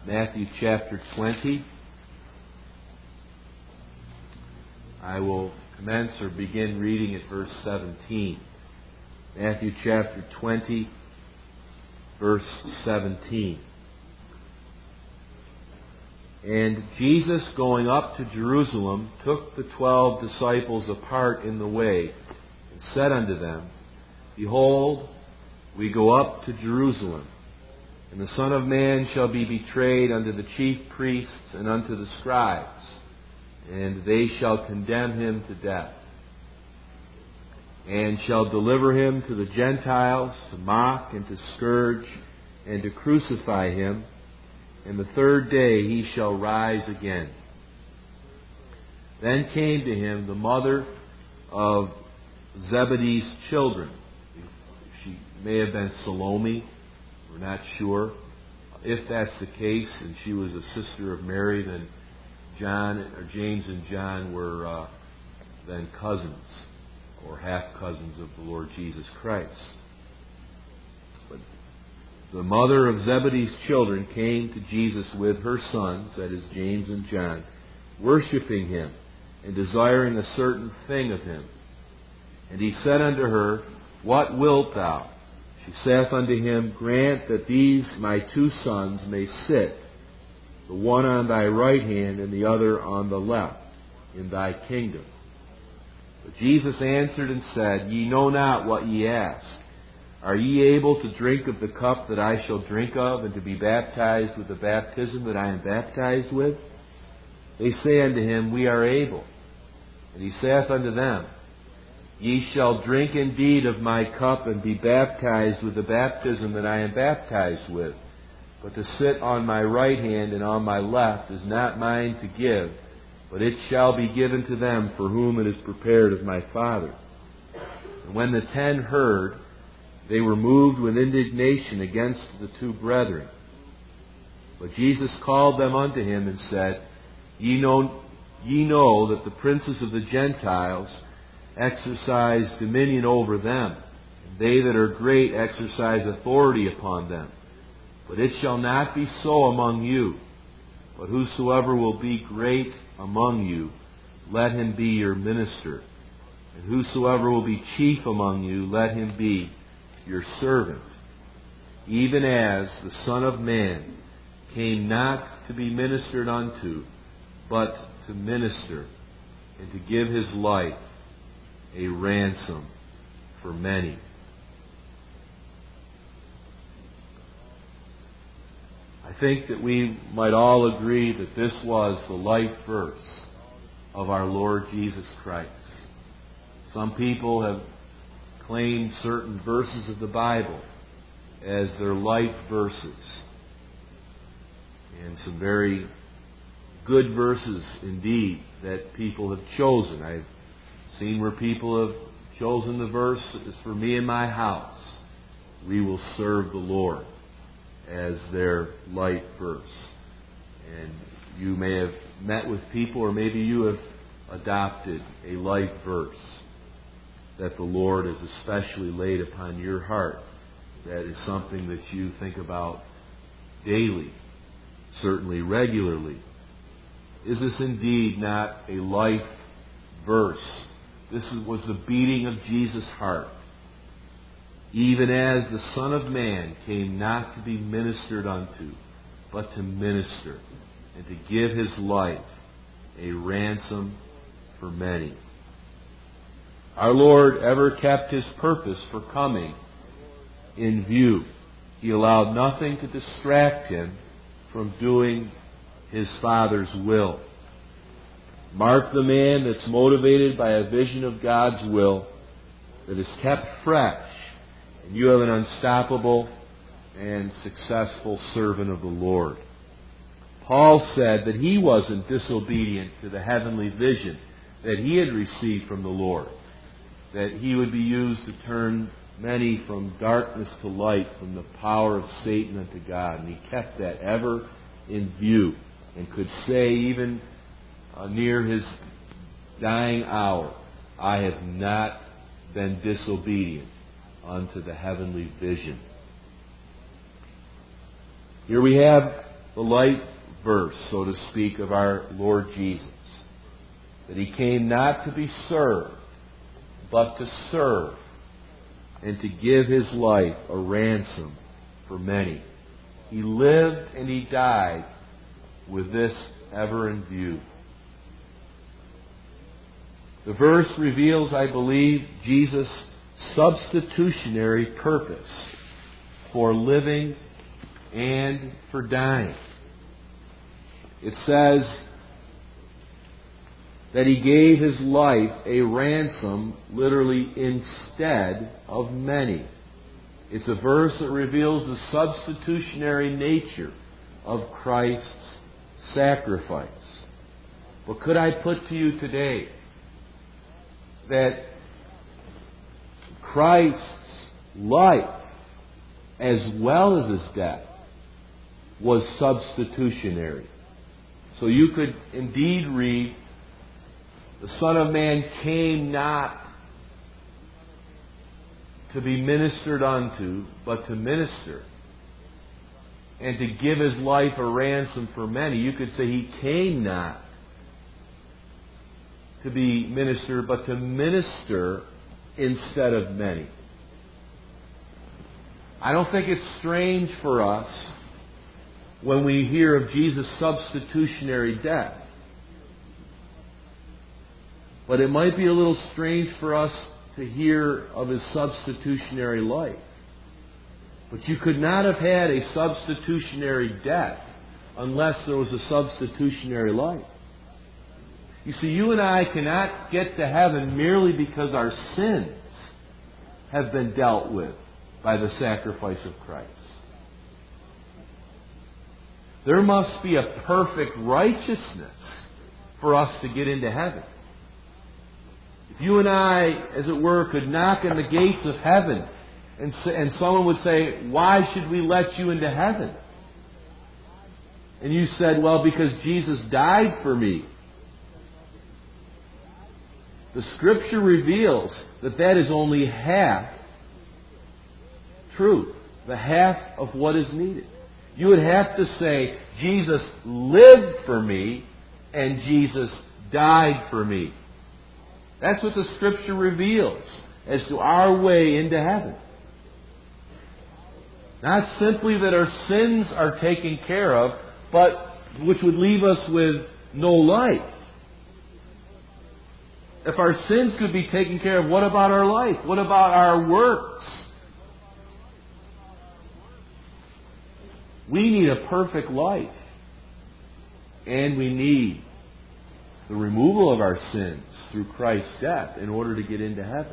Matthew chapter 20. I will commence or begin reading at verse 17. Matthew chapter 20, verse 17. And Jesus, going up to Jerusalem, took the 12 disciples apart in the way, and said unto them, Behold, we go up to Jerusalem, and the Son of Man shall be betrayed unto the chief priests and unto the scribes, and they shall condemn him to death, and shall deliver him to the Gentiles to mock and to scourge and to crucify him, and the third day he shall rise again. Then came to him the mother of Zebedee's children. She may have been Salome, we're not sure. If that's the case, and she was a sister of Mary, then James and John were then cousins, or half-cousins of the Lord Jesus Christ. But the mother of Zebedee's children came to Jesus with her sons, that is James and John, worshiping him and desiring a certain thing of him. And he said unto her, What wilt thou? She saith unto him, Grant that these my 2 sons may sit, the one on thy right hand and the other on the left, in thy kingdom. But Jesus answered and said, Ye know not what ye ask. Are ye able to drink of the cup that I shall drink of, and to be baptized with the baptism that I am baptized with? They say unto him, We are able. And he saith unto them, Ye shall drink indeed of my cup, and be baptized with the baptism that I am baptized with. But to sit on my right hand and on my left is not mine to give, but it shall be given to them for whom it is prepared of my Father. And when the 10 heard, they were moved with indignation against the 2 brethren. But Jesus called them unto him and said, Ye know that the princes of the Gentiles exercise dominion over them, and they that are great exercise authority upon them. But it shall not be so among you. But whosoever will be great among you, let him be your minister. And whosoever will be chief among you, let him be your servant. Even as the Son of Man came not to be ministered unto, but to minister, and to give his life a ransom for many. I think that we might all agree that this was the life verse of our Lord Jesus Christ. Some people have claimed certain verses of the Bible as their life verses, and some very good verses indeed that people have chosen. I've seen where people have chosen the verse, As for me and my house, we will serve the Lord, as their life verse. And you may have met with people, or maybe you have adopted a life verse that the Lord has especially laid upon your heart. That is something that you think about daily, certainly regularly. Is this indeed not a life verse? This was the beating of Jesus' heart. Even as the Son of Man came not to be ministered unto, but to minister, and to give his life a ransom for many. Our Lord ever kept his purpose for coming in view. He allowed nothing to distract him from doing his Father's will. Mark the man that's motivated by a vision of God's will, that is kept fresh, and you have an unstoppable and successful servant of the Lord. Paul said that he wasn't disobedient to the heavenly vision that he had received from the Lord, that he would be used to turn many from darkness to light, from the power of Satan unto God. And he kept that ever in view, and could say even near his dying hour, I have not been disobedient unto the heavenly vision. Here we have the light verse, so to speak, of our Lord Jesus. That He came not to be served, but to serve, and to give His life a ransom for many. He lived and He died with this ever in view. The verse reveals, I believe, Jesus' substitutionary purpose for living and for dying. It says that He gave His life a ransom, literally instead of many. It's a verse that reveals the substitutionary nature of Christ's sacrifice. But could I put to you today that Christ's life, as well as His death, was substitutionary? So you could indeed read, the Son of Man came not to be ministered unto, but to minister, and to give His life a ransom for many. You could say He came not to be ministered, but to minister instead of many. I don't think it's strange for us when we hear of Jesus' substitutionary death. But it might be a little strange for us to hear of His substitutionary life. But you could not have had a substitutionary death unless there was a substitutionary life. You see, you and I cannot get to heaven merely because our sins have been dealt with by the sacrifice of Christ. There must be a perfect righteousness for us to get into heaven. If you and I, as it were, could knock on the gates of heaven and someone would say, "Why should we let you into heaven?" And you said, "Well, because Jesus died for me." The Scripture reveals that that is only half truth, the half of what is needed. You would have to say, Jesus lived for me and Jesus died for me. That's what the Scripture reveals as to our way into heaven. Not simply that our sins are taken care of, but which would leave us with no life. If our sins could be taken care of, what about our life? What about our works? We need a perfect life. And we need the removal of our sins through Christ's death in order to get into heaven.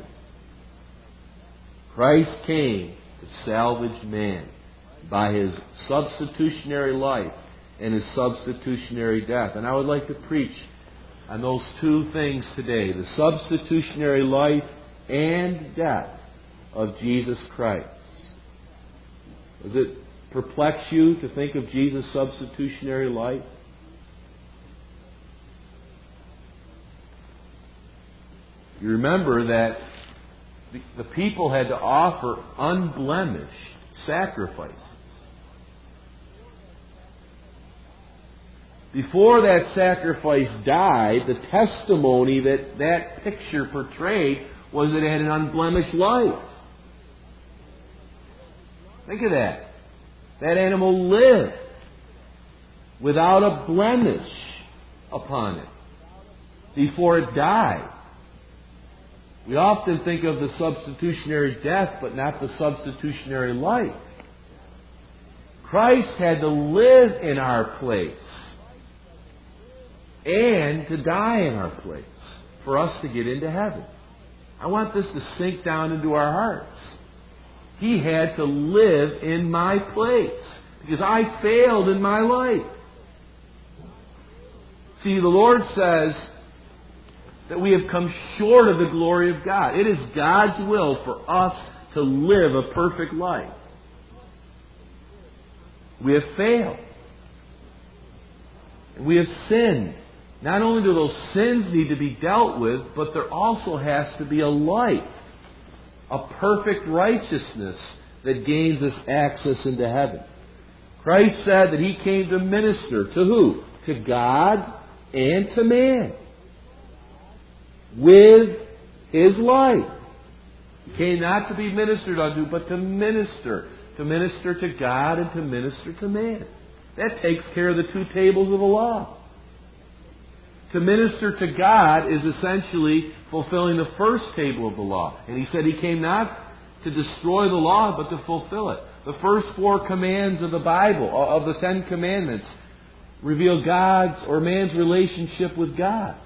Christ came to salvage man by His substitutionary life and His substitutionary death. And I would like to preach on those two things today, the substitutionary life and death of Jesus Christ. Does it perplex you to think of Jesus' substitutionary life? You remember that the people had to offer unblemished sacrifices. Before that sacrifice died, the testimony that that picture portrayed was that it had an unblemished life. Think of that. That animal lived without a blemish upon it before it died. We often think of the substitutionary death, but not the substitutionary life. Christ had to live in our place and to die in our place for us to get into heaven. I want this to sink down into our hearts. He had to live in my place because I failed in my life. See, the Lord says that we have come short of the glory of God. It is God's will for us to live a perfect life. We have failed. We have sinned. Not only do those sins need to be dealt with, but there also has to be a life, a perfect righteousness that gains us access into heaven. Christ said that He came to minister to who? To God and to man. With His life. He came not to be ministered unto, but to minister. To minister to God and to minister to man. That takes care of the two tables of the law. To minister to God is essentially fulfilling the first table of the law. And He said He came not to destroy the law, but to fulfill it. The first 4 commands of the Bible, of the 10 commandments, reveal God's or man's relationship with God.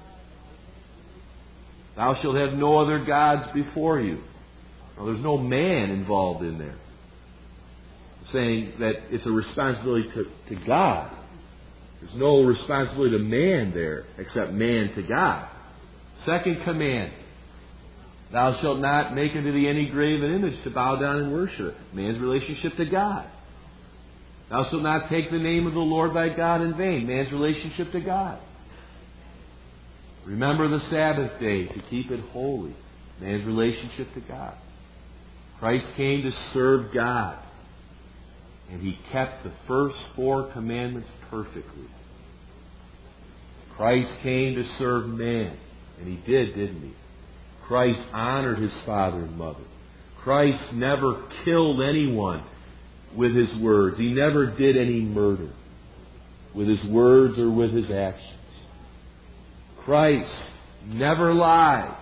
Thou shalt have no other gods before you. Now, there's no man involved in there. Saying that it's a responsibility to God. There's no responsibility to man there, except man to God. Second command, thou shalt not make unto thee any graven image to bow down and worship. Man's relationship to God. Thou shalt not take the name of the Lord thy God in vain. Man's relationship to God. Remember the Sabbath day to keep it holy. Man's relationship to God. Christ came to serve God. And He kept the first 4 commandments perfectly. Christ came to serve man. And He did, didn't He? Christ honored His father and mother. Christ never killed anyone with His words. He never did any murder with His words or with His actions. Christ never lied.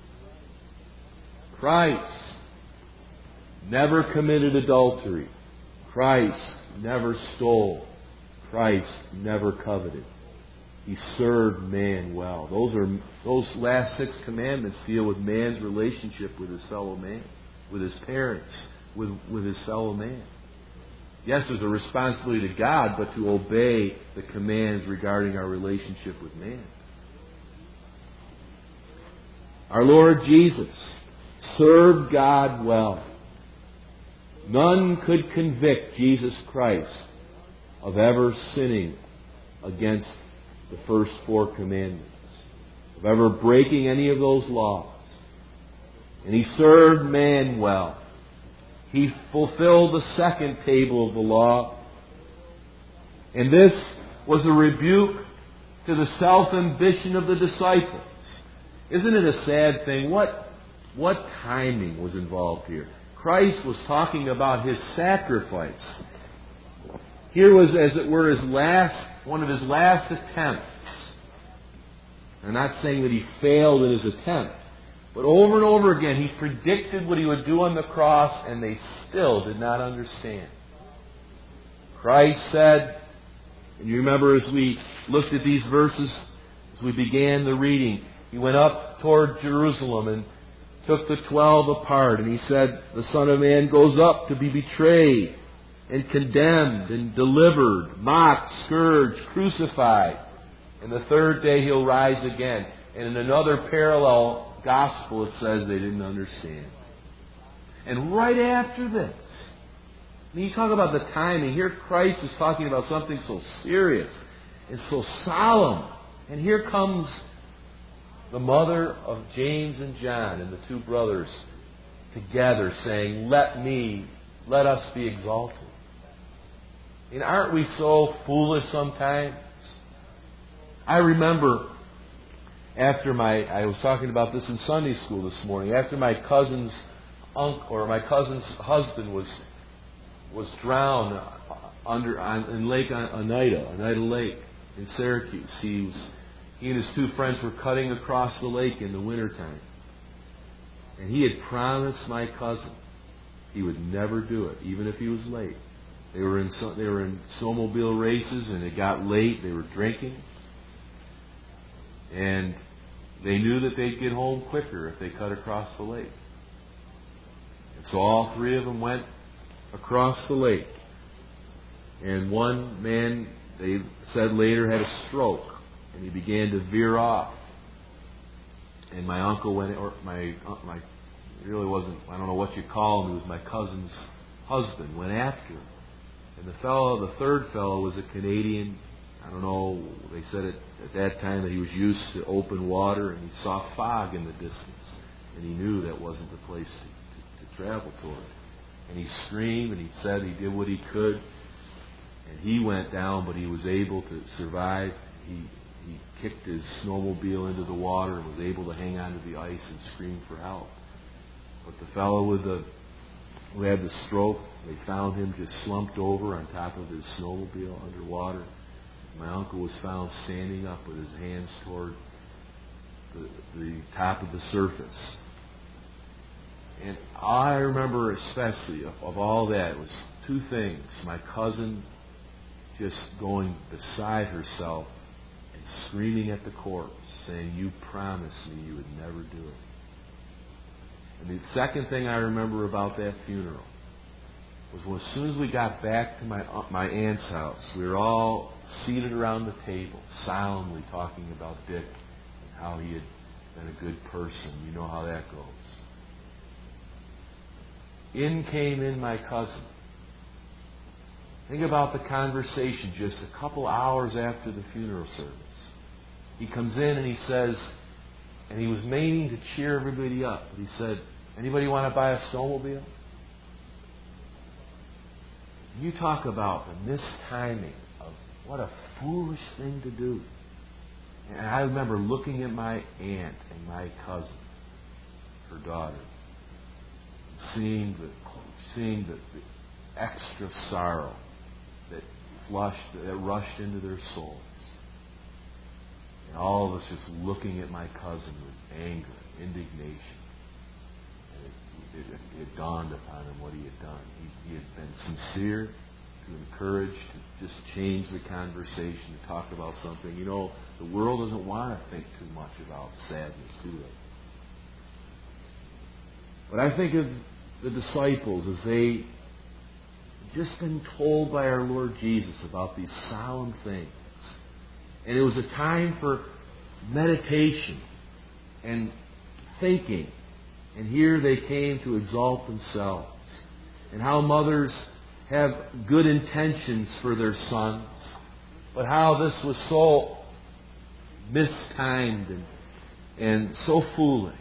Christ never committed adultery. Christ never stole. Christ never coveted. He served man well. Those last 6 commandments deal with man's relationship with his fellow man, with his parents, with his fellow man. Yes, there's a responsibility to God, but to obey the commands regarding our relationship with man. Our Lord Jesus served God well. None could convict Jesus Christ of ever sinning against the first 4 commandments, of ever breaking any of those laws. And He served man well. He fulfilled the second table of the law. And this was a rebuke to the self-ambition of the disciples. Isn't it a sad thing? What timing was involved here? Christ was talking about His sacrifice. Here was, as it were, one of His last attempts. I'm not saying that He failed in His attempt, but over and over again He predicted what He would do on the cross, and they still did not understand. Christ said, and you remember as we looked at these verses, as we began the reading, He went up toward Jerusalem and took the 12 apart, and He said, the Son of Man goes up to be betrayed and condemned and delivered, mocked, scourged, crucified. And the third day He'll rise again. And in another parallel gospel it says they didn't understand. And right after this, when you talk about the timing, here Christ is talking about something so serious and so solemn. And here comes the mother of James and John and the 2 brothers together saying, let us be exalted. And aren't we so foolish sometimes? I remember I was talking about this in Sunday school this morning, after my cousin's husband was drowned in Lake Oneida Lake in Syracuse. He and his 2 friends were cutting across the lake in the wintertime. And he had promised my cousin he would never do it, even if he was late. They were in snowmobile races, and it got late. They were drinking. And they knew that they'd get home quicker if they cut across the lake. And so all 3 of them went across the lake. And one man, they said later, had a stroke. And he began to veer off. And my uncle went, or my it really wasn't, I don't know what you call him, it was my cousin's husband, went after him. And the third fellow was a Canadian. I don't know, they said at that time that he was used to open water, and he saw fog in the distance. And he knew that wasn't the place to travel toward. And he screamed, and he said he did what he could. And he went down, but he was able to survive. He kicked his snowmobile into the water and was able to hang onto the ice and scream for help. But the fellow who had the stroke, they found him just slumped over on top of his snowmobile underwater. My uncle was found standing up with his hands toward the top of the surface. And I remember especially of all that was two things. My cousin just going beside herself and screaming at the corpse, saying, "You promised me you would never do it." And the second thing I remember about that funeral was as soon as we got back to my aunt's house, we were all seated around the table, solemnly talking about Dick and how he had been a good person. You know how that goes. In came in my cousin. Think about the conversation just a couple hours after the funeral service. He comes in and he says, and he was meaning to cheer everybody up, but he said, "Anybody want to buy a snowmobile?" You talk about the mistiming of what a foolish thing to do. And I remember looking at my aunt and my cousin, her daughter, seeing the extra sorrow that rushed into their souls. And all of us just looking at my cousin with anger, indignation. And it dawned upon him what he had done. He had been sincere to encourage, to just change the conversation, to talk about something. You know, the world doesn't want to think too much about sadness, do they? But I think of the disciples as they just been told by our Lord Jesus about these solemn things. And it was a time for meditation and thinking. And here they came to exalt themselves. And how mothers have good intentions for their sons. But how this was so mistimed and so foolish.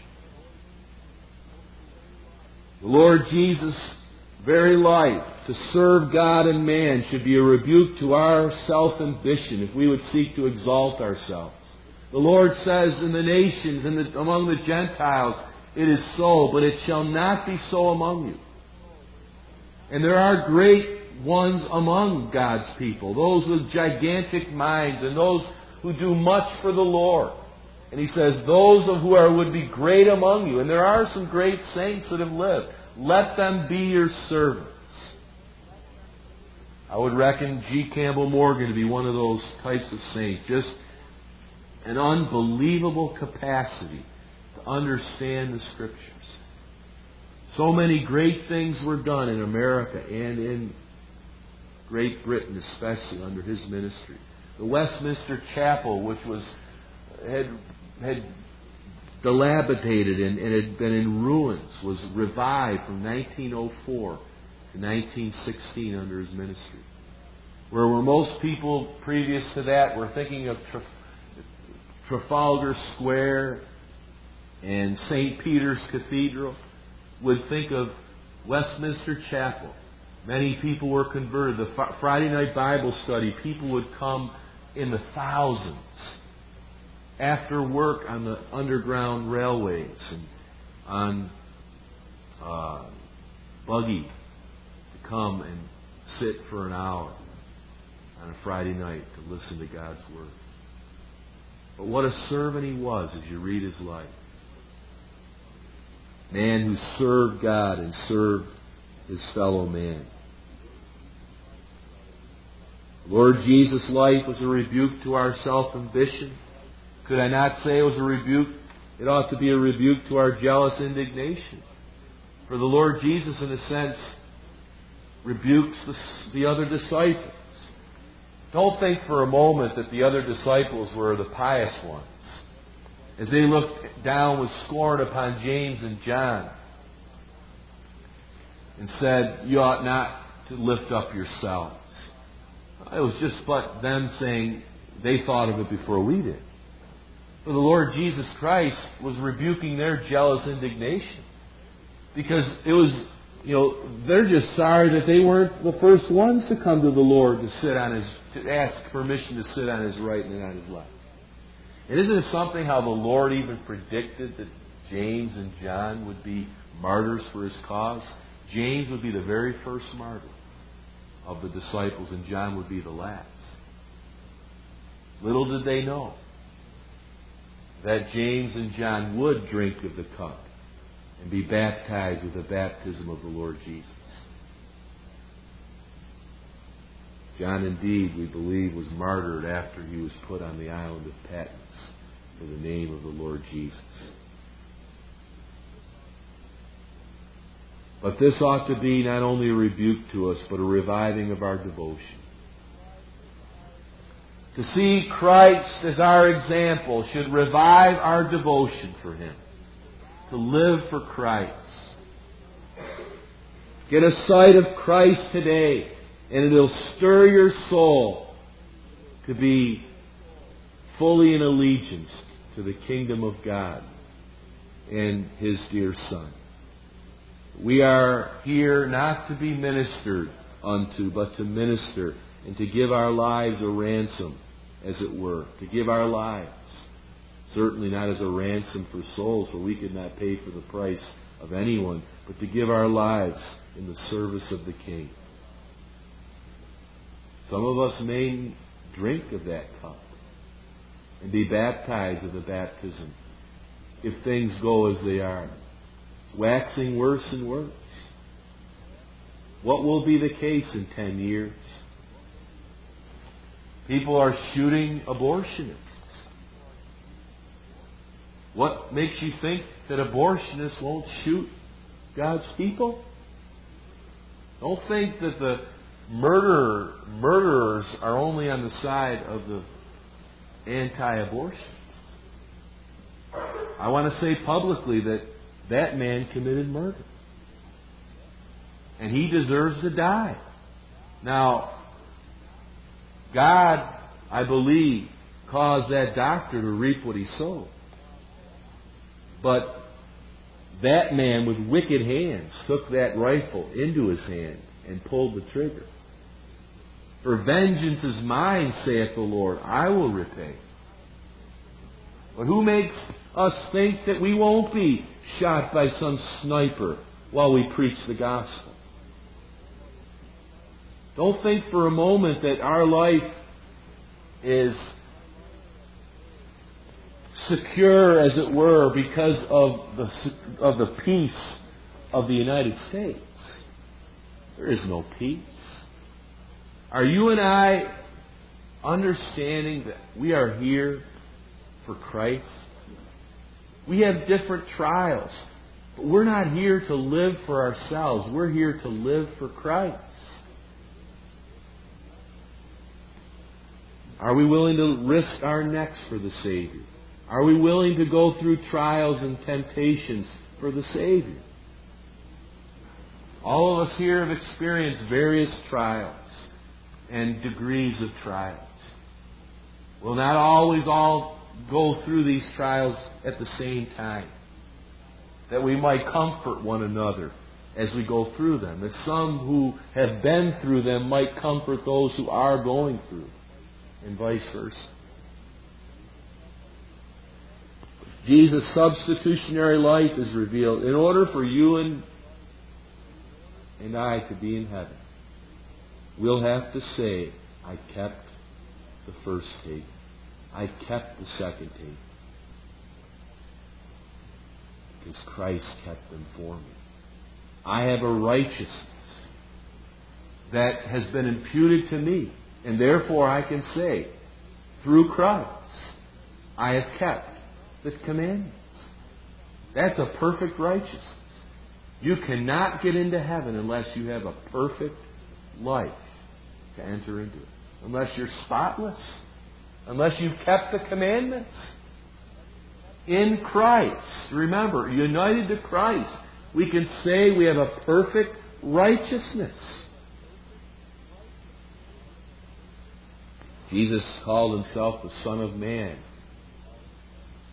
The Lord Jesus' very life to serve God and man should be a rebuke to our self-ambition if we would seek to exalt ourselves. The Lord says in the nations and among the Gentiles, it is so, but it shall not be so among you. And there are great ones among God's people, those with gigantic minds and those who do much for the Lord. And He says, those would be great among you. And there are some great saints that have lived. Let them be your servants. I would reckon G. Campbell Morgan to be one of those types of saints. Just an unbelievable capacity to understand the Scriptures. So many great things were done in America and in Great Britain, especially under his ministry. The Westminster Chapel, which had dilapidated and had been in ruins, was revived from 1904 to 1916 under his ministry. Where most people previous to that were thinking of Trafalgar Square and St. Peter's Cathedral, would think of Westminster Chapel. Many people were converted. The Friday night Bible study, people would come in the thousands after work on the underground railways and on buggy to come and sit for an hour on a Friday night to listen to God's Word. But what a servant he was as you read his life. Man who served God and served his fellow man. Lord Jesus' life was a rebuke to our self-ambition. Could I not say it was a rebuke? It ought to be a rebuke to our jealous indignation. For the Lord Jesus, in a sense, rebukes the other disciples. Don't think for a moment that the other disciples were the pious ones, as they looked down with scorn upon James and John and said, "You ought not to lift up yourselves." It was just but them saying they thought of it before we did. For the Lord Jesus Christ was rebuking their jealous indignation, because it was they're just sorry that they weren't the first ones to come to the Lord to ask permission to sit on His right and on His left. And isn't it something how the Lord even predicted that James and John would be martyrs for His cause? James would be the very first martyr of the disciples, and John would be the last. Little did they know that James and John would drink of the cup and be baptized with the baptism of the Lord Jesus. John, indeed, we believe, was martyred after he was put on the island of Patmos for the name of the Lord Jesus. But this ought to be not only a rebuke to us, but a reviving of our devotion. To see Christ as our example should revive our devotion for Him. To live for Christ. Get a sight of Christ today, and it'll stir your soul to be fully in allegiance to the kingdom of God and His dear Son. We are here not to be ministered unto, but to minister and to give our lives a ransom, as it were. To give our lives. Certainly not as a ransom for souls, for we could not pay for the price of anyone, but to give our lives in the service of the King. Some of us may drink of that cup and be baptized of the baptism if things go as they are, waxing worse and worse. What will be the case in 10 years? People are shooting abortionists. What makes you think that abortionists won't shoot God's people? Don't think that the murderers are only on the side of the anti-abortionists. I want to say publicly that man committed murder. And he deserves to die. Now, God, I believe, caused that doctor to reap what he sowed. But that man with wicked hands took that rifle into his hand and pulled the trigger. For vengeance is mine, saith the Lord, I will repay. But who makes us think that we won't be shot by some sniper while we preach the gospel? Don't think for a moment that our life is secure, as it were, because of the peace of the United States. There is no peace. Are you and I understanding that we are here for Christ? We have different trials, but we're not here to live for ourselves. We're here to live for Christ. Are we willing to risk our necks for the Savior? Are we willing to go through trials and temptations for the Savior? All of us here have experienced various trials and degrees of trials. We'll not always all go through these trials at the same time, that we might comfort one another as we go through them, that some who have been through them might comfort those who are going through, and vice versa. Jesus' substitutionary life is revealed in order for you and I to be in heaven. We'll have to say, I kept the first tape. I kept the second tape. Because Christ kept them for me. I have a righteousness that has been imputed to me. And therefore I can say, through Christ, I have kept the commandments. That's a perfect righteousness. You cannot get into heaven unless you have a perfect life to enter into it. Unless you're spotless. Unless you've kept the commandments. In Christ, remember, united to Christ, we can say we have a perfect righteousness. Jesus called Himself the Son of Man.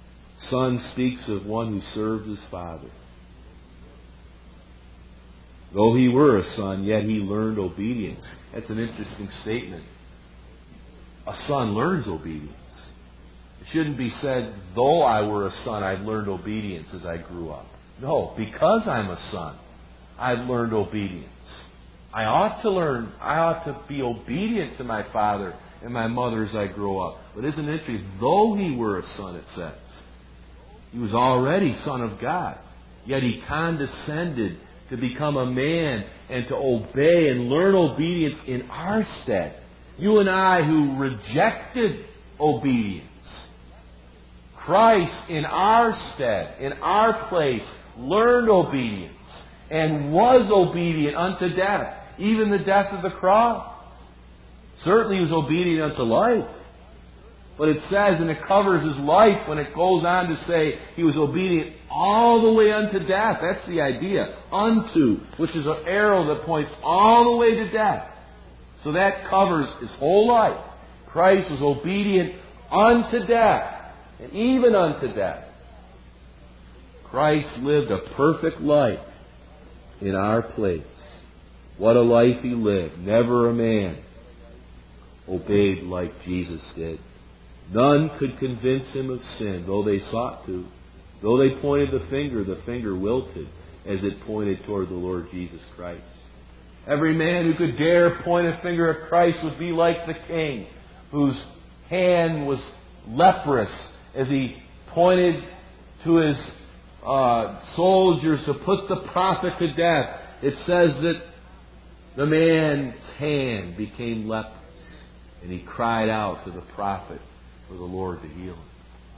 Son speaks of one who served his Father. Though he were a son, yet he learned obedience. That's an interesting statement. A son learns obedience. It shouldn't be said, though I were a son, I've learned obedience as I grew up. No, because I'm a son, I've learned obedience. I ought to be obedient to my father and my mother as I grow up. But isn't it interesting? Though he were a son, it says, he was already Son of God. Yet he condescended to become a man and to obey and learn obedience in our stead. You and I who rejected obedience. Christ in our stead, in our place, learned obedience and was obedient unto death, even the death of the cross. Certainly he was obedient unto life. But it says, and it covers his life when it goes on to say he was obedient all the way unto death. That's the idea. Unto, which is an arrow that points all the way to death. So that covers his whole life. Christ was obedient unto death, and even unto death. Christ lived a perfect life in our place. What a life he lived. Never a man obeyed like Jesus did. None could convince him of sin, though they sought to. Though they pointed the finger wilted as it pointed toward the Lord Jesus Christ. Every man who could dare point a finger at Christ would be like the king, whose hand was leprous as he pointed to his soldiers to put the prophet to death. It says that the man's hand became leprous, and he cried out to the prophet for the Lord to heal him.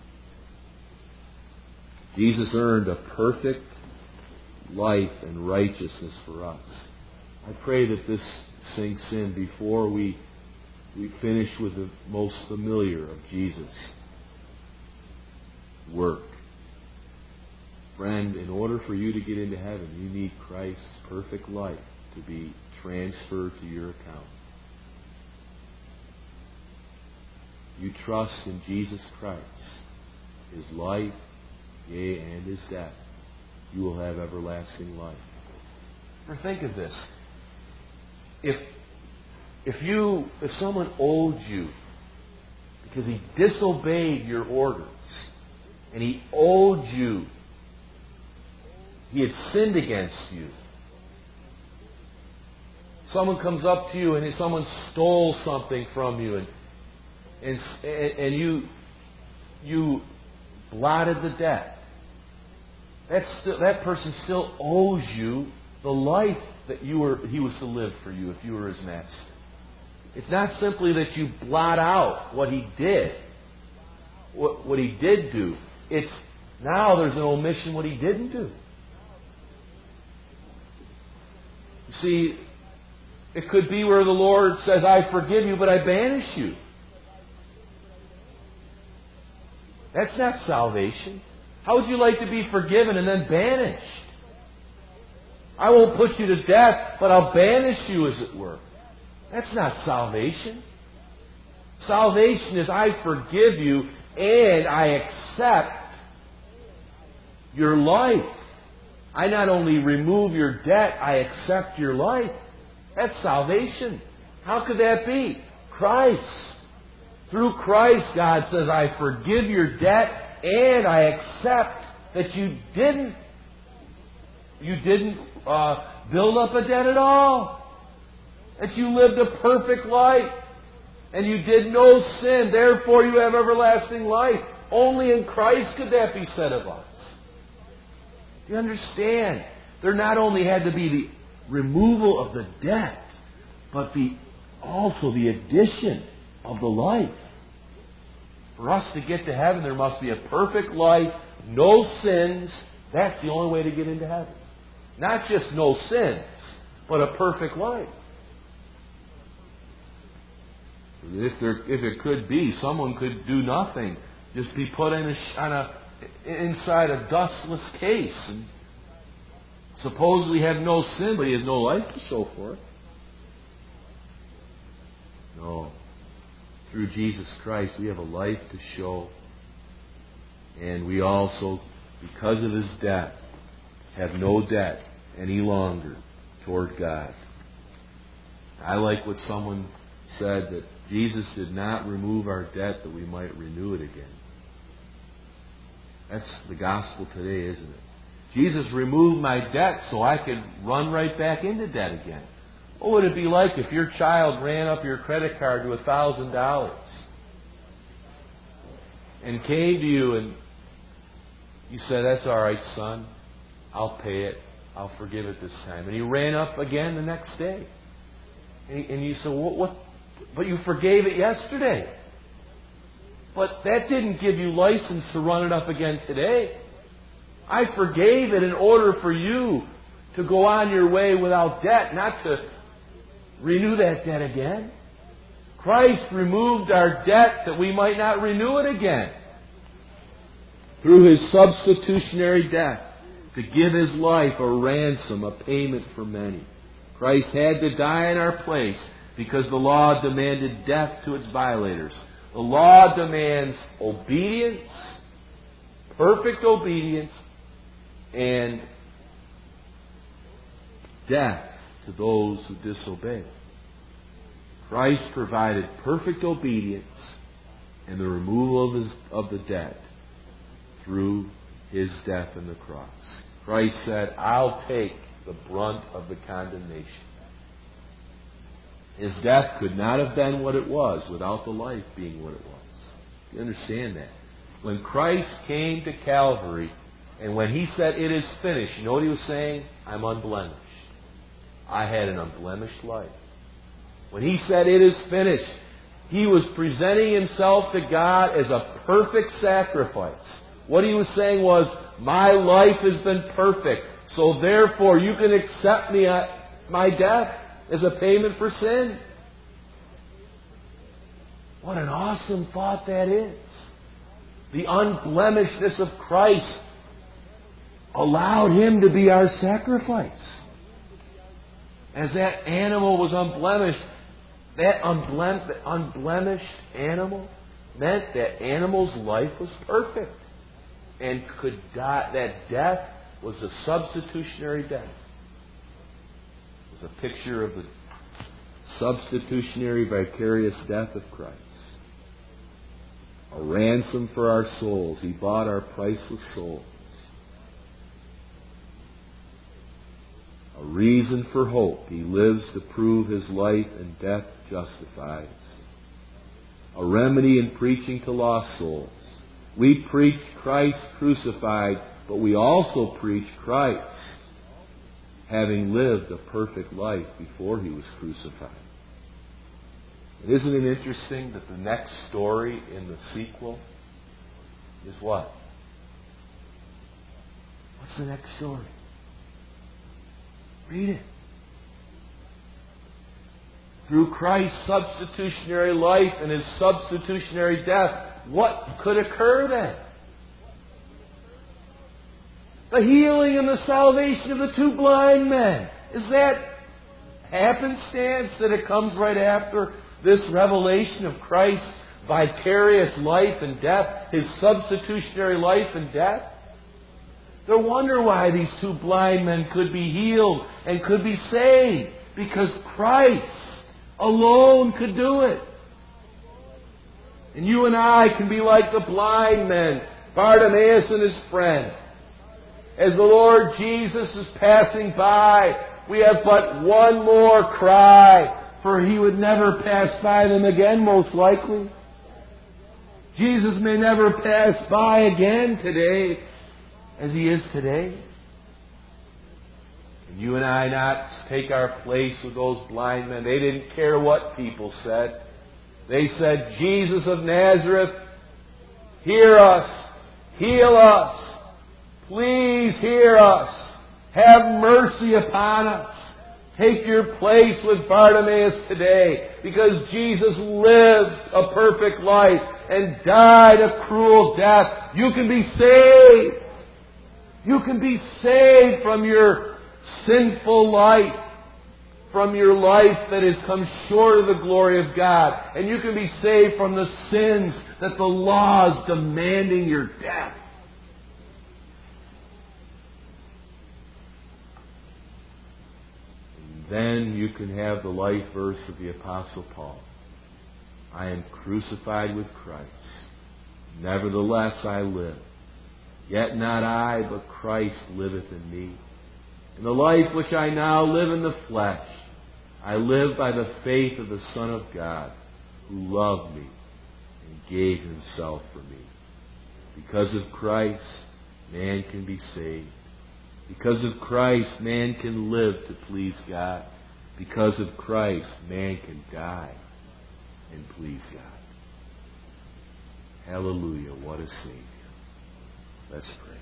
Jesus earned a perfect life and righteousness for us. I pray that this sinks in before we finish with the most familiar of Jesus' work. Friend, in order for you to get into heaven, you need Christ's perfect life to be transferred to your account. You trust in Jesus Christ, His life, yea, and His death, you will have everlasting life. Now think of this. If someone owed you because he disobeyed your orders, and he owed you, he had sinned against you. Someone comes up to you and someone stole something from you, and you blotted the debt. That person still owes you the life that he was to live for you if you were his master. It's not simply that you blot out what he did, what he did do. It's now there's an omission what he didn't do. You see, it could be where the Lord says, I forgive you, but I banish you. That's not salvation. How would you like to be forgiven and then banished? I won't put you to death, but I'll banish you, as it were. That's not salvation. Salvation is I forgive you and I accept your life. I not only remove your debt, I accept your life. That's salvation. How could that be? Christ. Through Christ, God says, I forgive your debt and I accept that you didn't build up a debt at all. That you lived a perfect life. And you did no sin. Therefore you have everlasting life. Only in Christ could that be said of us. Do you understand? There not only had to be the removal of the debt, but also the addition of the life. For us to get to heaven, there must be a perfect life, no sins. That's the only way to get into heaven. Not just no sins, but a perfect life. If it could be, someone could do nothing, just be put inside a dustless case, and supposedly have no sin, but he has no life to show for it. No. Through Jesus Christ, we have a life to show. And we also, because of His death, have no debt any longer toward God. I like what someone said, that Jesus did not remove our debt that we might renew it again. That's the gospel today, isn't it? Jesus removed my debt so I could run right back into debt again. What would it be like if your child ran up your credit card to $1,000 and came to you and you said, "That's all right, son. I'll pay it. I'll forgive it this time." And he ran up again the next day. And you said, "What? But you forgave it yesterday." But that didn't give you license to run it up again today. I forgave it in order for you to go on your way without debt, not to renew that debt again. Christ removed our debt that we might not renew it again. Through His substitutionary death, to give His life a ransom, a payment for many. Christ had to die in our place because the law demanded death to its violators. The law demands obedience, perfect obedience, and death to those who disobey. Christ provided perfect obedience and the removal of the debt through His death on the cross. Christ said, "I'll take the brunt of the condemnation." His death could not have been what it was without the life being what it was. You understand that? When Christ came to Calvary, and when He said, "It is finished," you know what He was saying? I'm unblemished. I had an unblemished life. When He said, "It is finished," He was presenting Himself to God as a perfect sacrifice. What He was saying was, my life has been perfect, so therefore you can accept me at my death as a payment for sin. What an awesome thought that is. The unblemishedness of Christ allowed Him to be our sacrifice. As that animal was unblemished, that unblemished animal meant that animal's life was perfect and could die. That death was a substitutionary death. It was a picture of the substitutionary vicarious death of Christ. A ransom for our souls. He bought our priceless souls. A reason for hope. He lives to prove His life and death justifies. A remedy in preaching to lost souls. We preach Christ crucified, but we also preach Christ having lived a perfect life before He was crucified. And isn't it interesting that the next story in the sequel is what? What's the next story? Read it. Through Christ's substitutionary life and His substitutionary death, what could occur then? The healing and the salvation of the two blind men. Is that happenstance that it comes right after this revelation of Christ's vicarious life and death, His substitutionary life and death? No wonder why these two blind men could be healed and could be saved, because Christ alone could do it. And you and I can be like the blind men, Bartimaeus and his friend. As the Lord Jesus is passing by, we have but one more cry, for He would never pass by them again, most likely. Jesus may never pass by again today as He is today. And you and I not take our place with those blind men. They didn't care what people said. They said, "Jesus of Nazareth, hear us, heal us, please hear us, have mercy upon us. Take your place with Bartimaeus today, because Jesus lived a perfect life and died a cruel death. You can be saved. You can be saved from your sinful life, from your life that has come short of the glory of God. And you can be saved from the sins that the law is demanding your death." then you can have the life verse of the Apostle Paul. I am crucified with Christ. Nevertheless I live. Yet not I, but Christ liveth in me. And the life which I now live in the flesh, I live by the faith of the Son of God, who loved me and gave himself for me. Because of Christ, man can be saved. Because of Christ, man can live to please God. Because of Christ, man can die and please God. Hallelujah, what a Savior. Let's pray.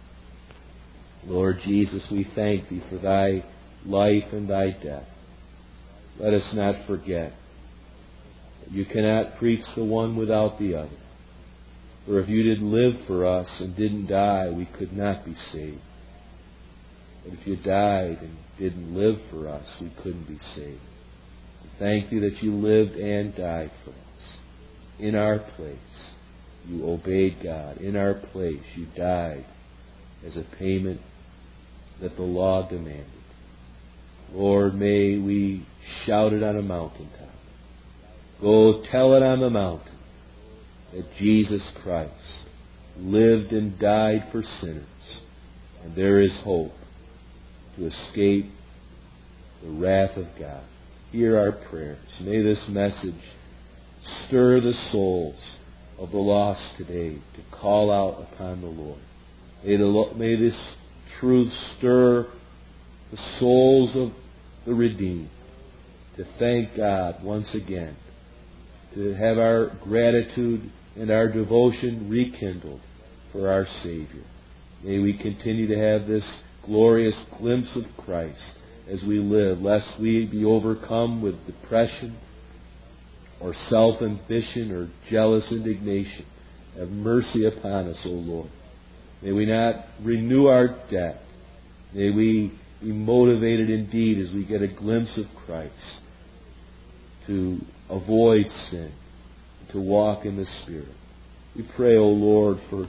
Lord Jesus, we thank Thee for Thy life and Thy death. Let us not forget that You cannot preach the one without the other. For if You didn't live for us and didn't die, we could not be saved. But if You died and didn't live for us, we couldn't be saved. We thank Thee that You lived and died for us. In our place, You obeyed God. In our place, You died as a payment that the law demanded. Lord, may we shout it on a mountaintop. Go tell it on the mountain that Jesus Christ lived and died for sinners, and there is hope to escape the wrath of God. Hear our prayers. May this message stir the souls of the lost today to call out upon the Lord. May this truth stir the souls of the redeemed to thank God once again, to have our gratitude and our devotion rekindled for our Savior. May we continue to have this glorious glimpse of Christ as we live, lest we be overcome with depression or self-ambition or jealous indignation. Have mercy upon us, O Lord. May we not renew our debt. May we be motivated indeed as we get a glimpse of Christ to avoid sin, to walk in the Spirit. We pray, O Lord, for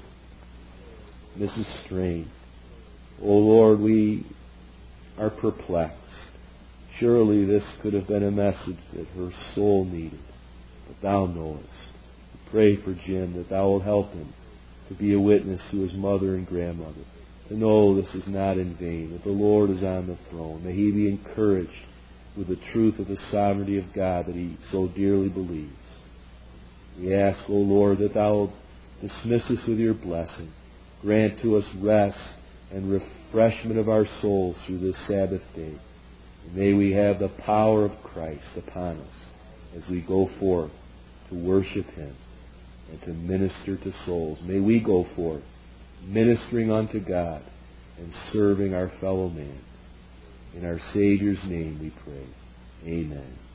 Mrs. Strain. O Lord, we are perplexed. Surely this could have been a message that her soul needed, but Thou knowest. We pray for Jim that Thou wilt help him to be a witness to his mother and grandmother, to know this is not in vain, that the Lord is on the throne. May he be encouraged with the truth of the sovereignty of God that he so dearly believes. We ask, O Lord, that Thou wilt dismiss us with Your blessing. Grant to us rest and refreshment of our souls through this Sabbath day. And may we have the power of Christ upon us as we go forth to worship Him and to minister to souls. May we go forth ministering unto God and serving our fellow man. In our Savior's name we pray. Amen.